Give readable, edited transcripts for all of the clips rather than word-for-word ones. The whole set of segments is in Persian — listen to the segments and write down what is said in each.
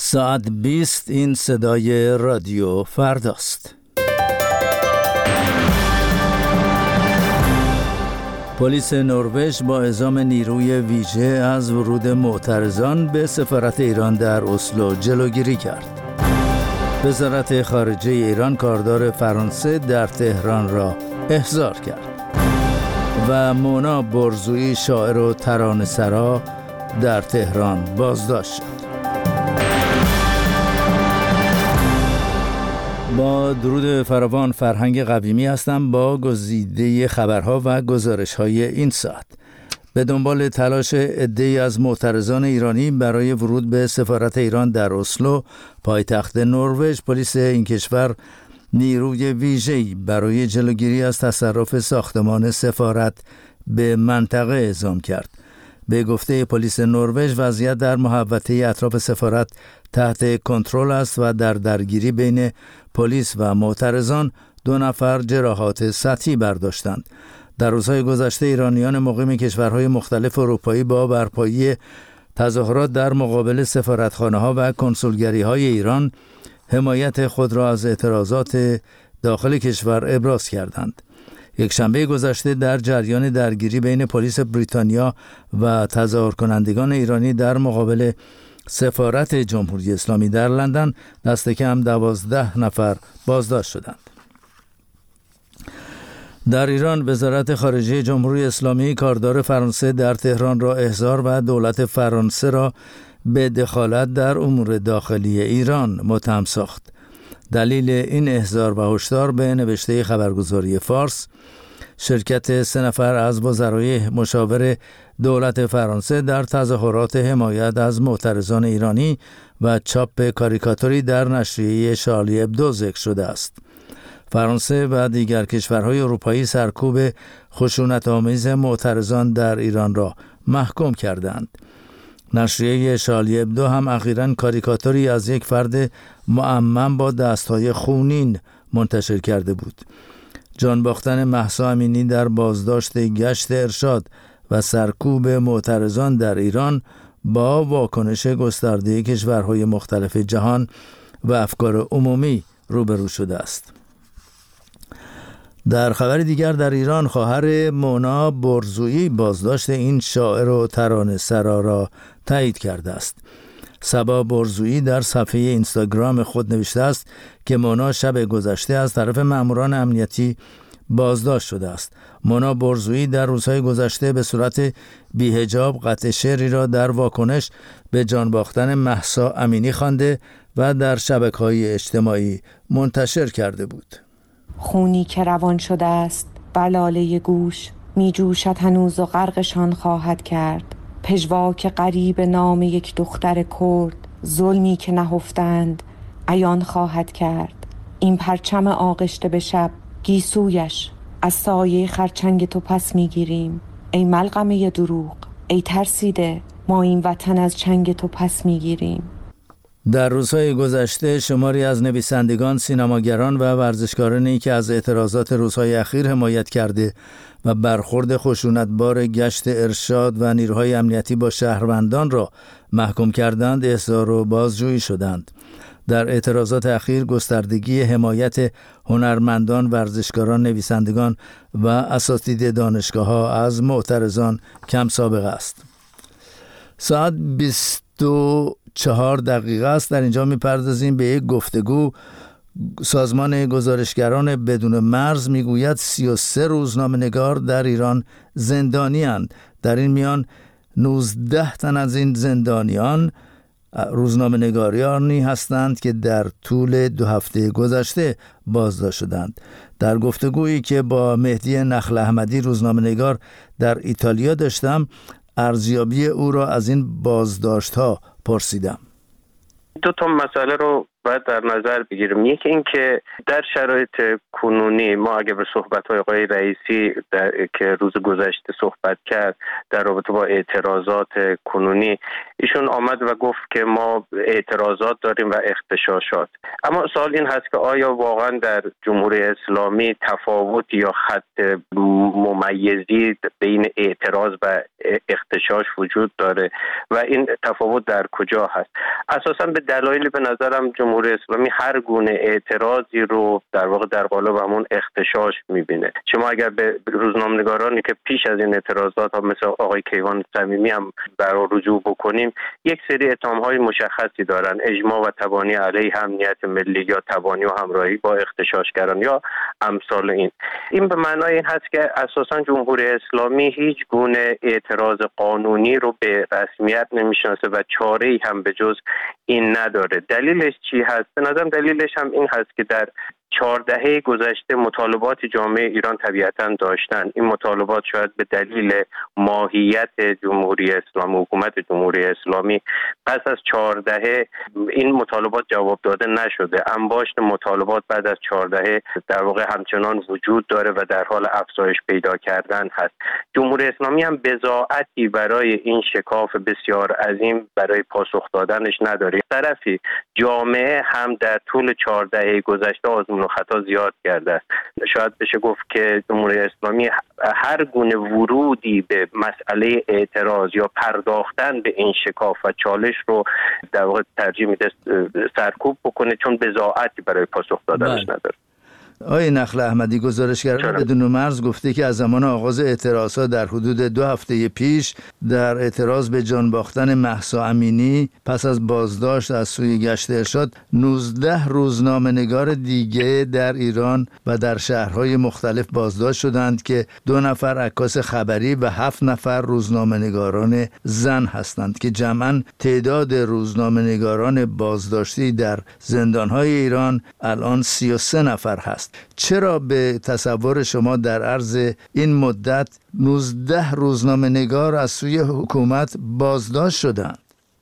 ساعت 20 این صدای رادیو فرداست. پلیس نروژ با اعزام نیروی ویژه از ورود معترضان به سفارت ایران در اسلو جلوگیری کرد. وزارت خارجه ایران کاردار فرانسه در تهران را احضار کرد و مونا برزویی شاعر و ترانه‌سرا در تهران بازداشت شد. با درود فراوان، فرهنگ قویمی هستم با گزیده خبرها و گزارش‌های این ساعت. به دنبال تلاش عده‌ای از معترضان ایرانی برای ورود به سفارت ایران در اسلو، پایتخت نروژ، پلیس این کشور نیروی ویژه‌ای برای جلوگیری از تصرف ساختمان سفارت به منطقه اعزام کرد. به گفته پلیس نروژ، وضعیت در محوطه اطراف سفارت تحت کنترل است و در درگیری بین پلیس و معترضان 2 نفر جراحات سطحی برداشتند. در روزهای گذشته ایرانیان مقیم کشورهای مختلف اروپایی با برپایی تظاهرات در مقابل سفارتخانه‌ها و کنسولگری‌های ایران حمایت خود را از اعتراضات داخل کشور ابراز کردند. یک شنبه گذشته در جریان درگیری بین پلیس بریتانیا و تظاهر کنندگان ایرانی در مقابل سفارت جمهوری اسلامی در لندن دست کم 12 نفر بازداشت شدند. در ایران، وزارت خارجه جمهوری اسلامی کاردار فرانسه در تهران را احضار و دولت فرانسه را به دخالت در امور داخلی ایران متهم ساخت. دلیل این احضار و هشدار به نوشته خبرگزاری فارس، شرکت 3 نفر از وزرای مشاور دولت فرانسه در تظاهرات حمایت از معترضان ایرانی و چاپ کاریکاتوری در نشریه شارلی ابدو ذکر شده است. فرانسه و دیگر کشورهای اروپایی سرکوب خشونت‌آمیز معترضان در ایران را محکوم کردند. نشریه شارلی ابدو هم اخیراً کاریکاتوری از یک فرد معمم با دستهای خونین منتشر کرده بود. جان باختن مهسا امینی در بازداشت گشت ارشاد و سرکوب معترضان در ایران با واکنش گسترده کشورهای مختلف جهان و افکار عمومی روبرو شده است. در خبر دیگر، در ایران خواهر مونا برزویی بازداشت این شاعر و ترانه‌سرا را تایید کرده است. صبا برزویی در صفحه اینستاگرام خود نوشته است که مونا شب گذشته از طرف ماموران امنیتی بازداشت شده است. مونا برزویی در روزهای گذشته به صورت بی‌حجاب قطع شعری را در واکنش به جان باختن مهسا امینی خوانده و در شبکه‌های اجتماعی منتشر کرده بود. خونی که روان شده است بر لاله گوش، می جوشد هنوز و غرقشان خواهد کرد. پژواک غریب نام یک دختر کرد، ظلمی که نهفتند عیان خواهد کرد. این پرچم آغشته به شب، گیسویش از سایه خرچنگ تو پس می گیریم. ای ملغمه دروغ، ای ترسیده، ما این وطن از چنگ تو پس می گیریم. در روزهای گذشته شماری از نویسندگان، سینماگران و ورزشکارانی که از اعتراضات روزهای اخیر حمایت کرده و برخورد خشونتبار گشت ارشاد و نیروهای امنیتی با شهروندان را محکوم کردند، احضار و بازجویی شدند. در اعتراضات اخیر گستردگی حمایت هنرمندان، ورزشکاران، نویسندگان و اساتید دانشگاه‌ها از معترضان کم سابقه است. ساعت 24 است. در اینجا می‌پردازیم به یک گفتگو. سازمان گزارشگران بدون مرز میگوید 33 روزنامه‌نگار در ایران زندانی‌اند. در این میان 19 تن از این زندانیان روزنامه‌نگارانی هستند که در طول 2 هفته گذشته بازداشت شدند. در گفتگویی که با مهدی نخل احمدی، روزنامه‌نگار در ایتالیا داشتم، ارزیابی او را از این بازداشت‌ها پرسیدم. 2 تا مسئله رو باید در نظر بگیریم. یکی این که در شرایط کنونی ما اگه به صحبت‌های آقای رئیسی که روز گذشته صحبت کرد در رابطه با اعتراضات کنونی، ایشون آمد و گفت که ما اعتراضات داریم و اغتشاشات. اما سوال این هست که آیا واقعا در جمهوری اسلامی تفاوت یا خط ممیزی بین اعتراض و اغتشاش وجود داره و این تفاوت در کجا هست؟ اساساً به دلایلی به نظرم جمهوری اسلامی هر گونه اعتراضی رو در واقع در قالب همون اغتشاش میبینه. شما اگر به روزنامه‌نگارانی که پیش از این اعتراضات ها مثل آقای کیوان صمیمی هم برای رجوع بکنیم، یک سری اتهام‌های مشخصی دارن: اجماع و تبانی علیه امنیت ملی یا تبانی و همراهی با اغتشاشگران یا امثال این به معنای این هست که اساساً جمهوری اسلامی هیچ گونه اعتراض قانونی رو به رسمیت نمیشناسه و چاره‌ای هم به جز این نداره. دلیلش چی هست؟ به نظرم دلیلش هم این هست که در 4 دهه گذشته مطالبات جامعه ایران طبیعتاً داشتن. این مطالبات شاید به دلیل ماهیت جمهوری اسلامی، حکومت جمهوری اسلامی، پس از 4 دهه این مطالبات جواب داده نشده. انباشت مطالبات بعد از 4 دهه در واقع همچنان وجود داره و در حال افزایش پیدا کردن هست. جمهوری اسلامی هم بضاعتی برای این شکاف بسیار عظیم برای پاسخ دادنش نداره. طرفی جامعه هم در طول 4 دهه گذشته آزمون و خطا زیاد کرده است. شاید بشه گفت که جمهوری اسلامی هر گونه ورودی به مسئله اعتراض یا پرداختن به این شکاف و چالش رو در واقع ترجیح میده سرکوب بکنه، چون بضاعتی برای پاسخ دادنش نداره. آقای نخل احمدی، گزارشگران بدون مرز گفته که از زمان آغاز اعتراضات در حدود 2 هفته پیش در اعتراض به جان باختن مهسا امینی پس از بازداشت از سوی گشت ارشاد 19 روزنامه‌نگار دیگه در ایران و در شهرهای مختلف بازداشت شدند که 2 نفر عکاس خبری و 7 نفر روزنامه‌نگاران زن هستند که جمعاً تعداد روزنامه‌نگاران بازداشتی در زندان‌های ایران الان 33 نفر هست. چرا به تصور شما در عرض این مدت 19 روزنامه‌نگار از سوی حکومت بازداشت شدند؟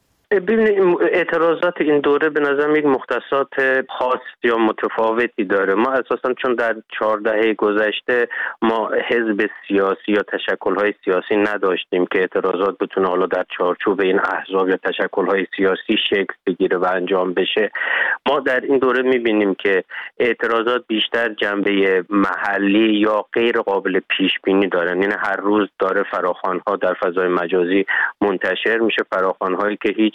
ببینید، اعتراضات این دوره به نظر یک مختصات خاص یا متفاوتی داره. ما اساساً چون در 4 دهه گذشته ما حزب سیاسی یا تشکل‌های سیاسی نداشتیم که اعتراضات بتونه حالا در چارچوب این احزاب یا تشکل‌های سیاسی شکل بگیره و انجام بشه، ما در این دوره می‌بینیم که اعتراضات بیشتر جنبه محلی یا غیر قابل پیش بینی دارن. یعنی هر روز داره فراخوان‌ها در فضای مجازی منتشر میشه، فراخوان‌هایی که هیچ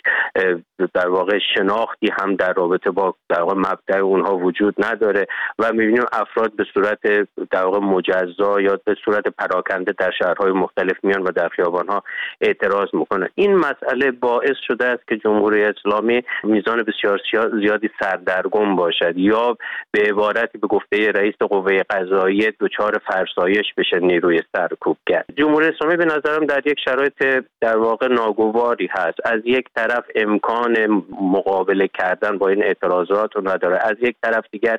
در واقع شناختی هم در رابطه با در واقع مبدأ اونها وجود نداره و می‌بینیم افراد به صورت در واقع مجزا یا به صورت پراکنده در شهرهای مختلف میان و در خیابان‌ها اعتراض میکنن. این مسئله باعث شده است که جمهوری اسلامی میزان بسیار زیادی سردرگم باشد یا به عبارتی به گفته رئیس قوه قضاییه دچار فرسایش بشه نیروی سرکوبگر. جمهوری اسلامی به نظرم در یک شرایط در واقع ناگواری هست. از یک طرف امکان مقابله کردن با این اعتراضات رو نداره، از یک طرف دیگر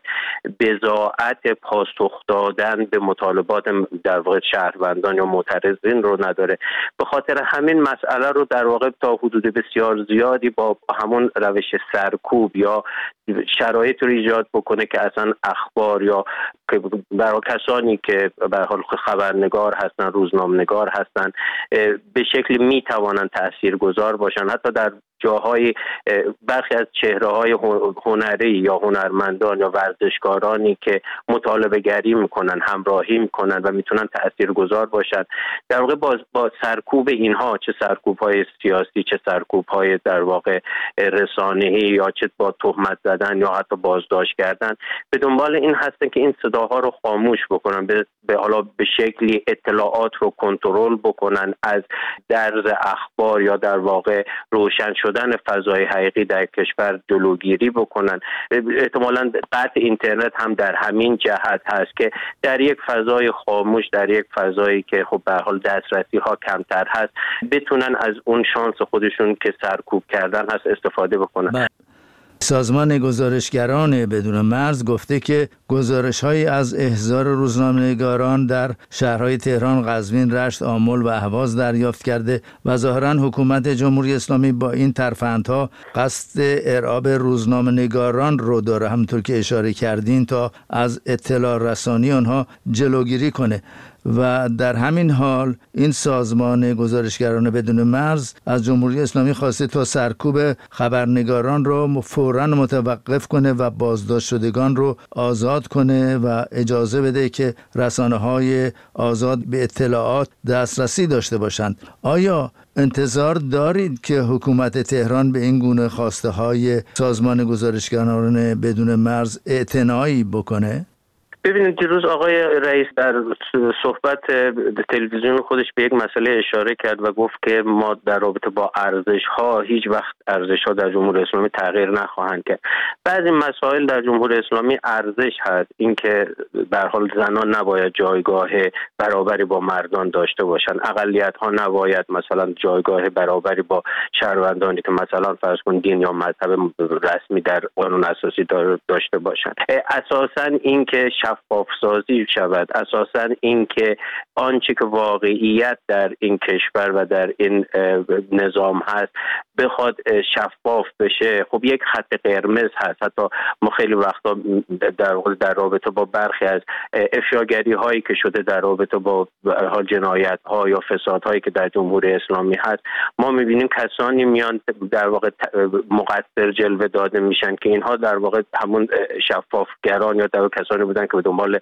بضاعت پاسخ دادن به مطالبات در واقع شهروندان یا معترضین رو نداره. به خاطر همین مسئله رو در واقع تا حدود بسیار زیادی با همون روش سرکوب یا شرایط رو ایجاد بکنه که اصلا اخبار یا برای کسانی که به حال خبرنگار هستن، روزنامه‌نگار هستن، به شکلی میتوانند تاثیرگذار باشن. حتی در جاهای برخی از چهره‌های هنری یا هنرمندان یا ورزشکارانی که مطالبه گری میکنن، همراهی میکنن و میتونن تاثیرگذار باشن، در واقع با سرکوب اینها، چه سرکوب‌های سیاسی چه سرکوب‌های در واقع رسانه‌ای یا چه با تهمت زدن یا حتی بازداشت کردن، به دنبال این هستن که این صداها رو خاموش بکنن، به حالا به شکلی اطلاعات رو کنترل بکنن، از درز اخبار یا در واقع روشن شدن فضای حقیقی در کشور جلوگیری بکنن. احتمالاً قطع اینترنت هم در همین جهت هست که در یک فضای خاموش، در یک فضایی که خب به حال دسترسی ها کمتر هست، بتونن از اون شانس خودشون که سرکوب کردن هست استفاده بکنن. سازمان گزارشگران بدون مرز گفته که گزارش‌هایی از احضار روزنامه‌نگاران در شهرهای تهران، قزوین، رشت، آمل و اهواز دریافت کرده و ظاهراً حکومت جمهوری اسلامی با این ترفندها قصد ارعاب روزنامه‌نگاران رو داره، همونطور که اشاره کردین، تا از اطلاع رسانی آنها جلوگیری کنه. و در همین حال این سازمان گزارشگران بدون مرز از جمهوری اسلامی خواسته تا سرکوب خبرنگاران رو فوراً متوقف کنه و بازداشت شدگان رو آزاد کنه و اجازه بده که رسانه‌های آزاد به اطلاعات دسترسی داشته باشند. آیا انتظار دارید که حکومت تهران به این گونه خواسته‌های سازمان گزارشگران بدون مرز اعتنایی بکنه؟ ببینید دیروز آقای رئیس در صحبت تلویزیون خودش به یک مسئله اشاره کرد و گفت که ما در رابطه با ارزش‌ها هیچ وقت ارزش‌ها در جمهوری اسلامی تغییر نخواهند کرد. بعضی مسائل در جمهوری اسلامی ارزش هست، اینکه به هر حال زنان نباید جایگاه برابری با مردان داشته باشند، اقلیت‌ها نباید مثلا جایگاه برابری با شهروندانی که مثلا فرض کن دین یا مذهب رسمی در قانون اساسی داشته باشند. اساساً اینکه شفاف سازی شود، اساساً این که آنچه که واقعیت در این کشور و در این نظام هست بخواد شفاف بشه، خب یک خط قرمز هست. حتی ما خیلی وقتا در رابطه با برخی از افشاگری هایی که شده در رابطه با جنایت ها یا فساد هایی که در جمهوری اسلامی هست، ما میبینیم کسانی میان در واقع مقصر جلوه داده میشن که اینها در واقع همون شفافگران یا در کسانی بودن که به دنبال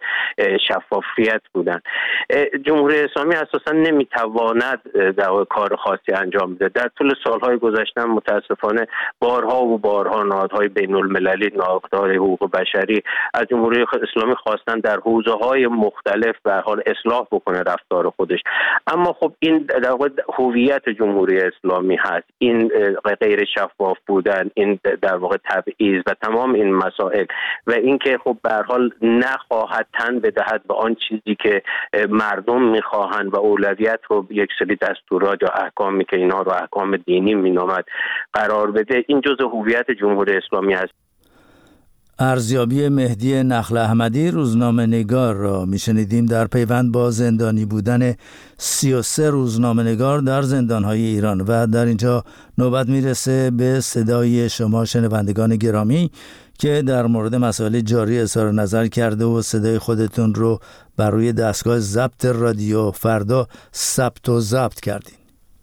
شفافیت بودن. جمهوری اسلامی اساسا نمیتواند در کار خاصی انجام بده. در طول سالهای گذشته متاسفانه بارها و بارها نهادهای بین المللی، نهادهای حقوق بشری از جمهوری اسلامی خواستن در حوزه‌های مختلف به حال اصلاح بکنه رفتار خودش، اما خب این در واقع هویت جمهوری اسلامی هست، این غیر شفاف بودن، این در واقع تبعیض و تمام این مسائل و اینکه خب به هر حال نخواهد تن بدهد به آن چیزی که مردم میخواهند و اولویت رو یک سری دستورات یا احکامی که اینها رو احکام دینی مینامد قرار بده، این جزء هویت جمهوری اسلامی است. ارزیابی مهدی نخل احمدی روزنامه‌نگار را میشنیدیم در پیوند با زندانی بودن 33 روزنامه‌نگار در زندان‌های ایران. و در اینجا نوبت میرسه به صدای شما شنوندگان گرامی که در مورد مسائل جاری اظهار نظر کرده و صدای خودتون رو بر روی دستگاه ضبط رادیو فردا ثبت و ضبط کردین.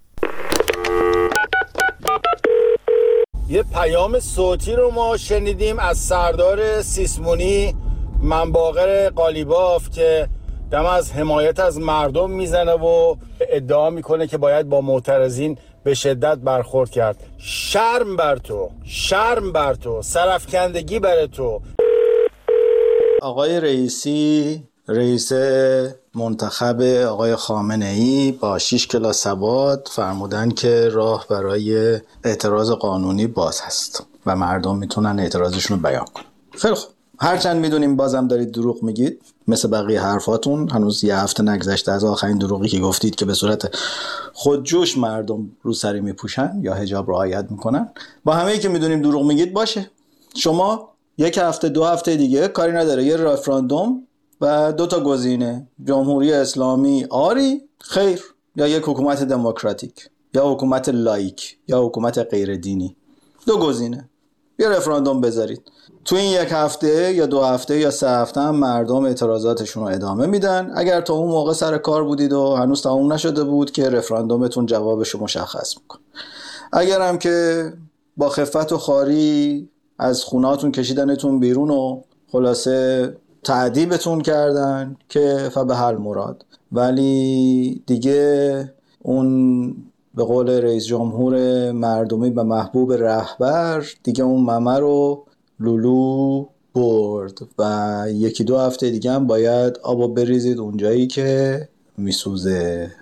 یه پیام صوتی رو ما شنیدیم از سردار سیسمونی منباقر قالیباف که دم از حمایت از مردم میزنه و ادعا میکنه که باید با معترضین به شدت برخورد کرد. شرم بر تو، شرم بر تو، سرفکندگی بر تو. آقای رئیسی، رئیس منتخب آقای خامنه‌ای با 6 کلاس سواد فرمودن که راه برای اعتراض قانونی باز هست و مردم میتونن اعتراضشون رو بیان کنن. خیلی خوب، هرچند میدونیم بازم دارید دروغ میگید مثل بقیه حرفاتون. هنوز یه هفته نگذشته از آخرین دروغی که گفتید که به صورت خودجوش مردم روسری میپوشن یا حجاب رعایت میکنن. با همه‌ای که میدونیم دروغ میگید باشه، شما یک هفته 2 هفته دیگه کاری نداره، یه رفراندوم و 2 تا گزینه، جمهوری اسلامی آری خیر، یا یک حکومت دموکراتیک یا حکومت لایک یا حکومت غیر دینی. 2 گزینه، یه رفراندوم بذارید. تو این 1 هفته یا 2 هفته یا 3 هفته هم مردم اعتراضاتشون رو ادامه میدن. اگر تا اون موقع سر کار بودید و هنوز تموم نشده بود که رفراندومتون جوابشو مشخص میکنه. اگر هم که با خفت و خاری از خونهاتون کشیدنتون بیرون و خلاصه تعذیبتون کردن که فبحال مراد، ولی دیگه اون به قول رئیس جمهور مردمی و محبوب رهبر دیگه اون ممه رو لولو برد و 1-2 هفته دیگه هم باید آبو بریزید اونجایی که میسوزه.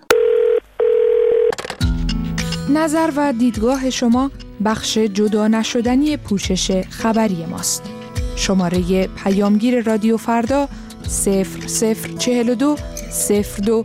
نظر و دیدگاه شما بخش جدا نشدنی پوشش خبری ماست. شماره پیامگیر رادیو فردا 0042 02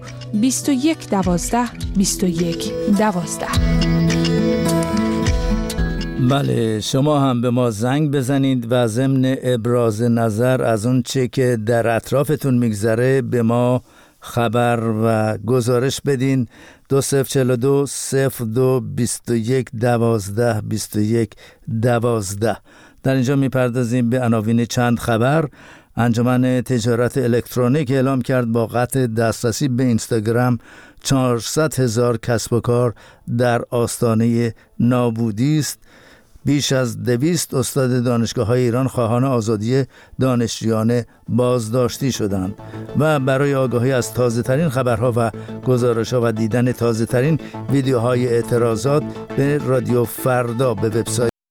21 12 21 12. بله، شما هم به ما زنگ بزنید و ضمن ابراز نظر از اون چه که در اطرافتون میگذره به ما خبر و گزارش بدین. 2042 02 21 12 21 12. در اینجا میپردازیم به عناوین چند خبر. انجمن تجارت الکترونیک اعلام کرد با قطع دسترسی به اینستاگرام 400,000 کسب و کار در آستانه نابودی است. بیش از 200 استاد دانشگاه‌های ایران خواهان آزادی دانشجویان بازداشتی شدند. و برای آگاهی از تازه‌ترین خبرها و گزارش‌ها و دیدن تازه‌ترین ویدیوهای اعتراضات به رادیو فردا به وبسایت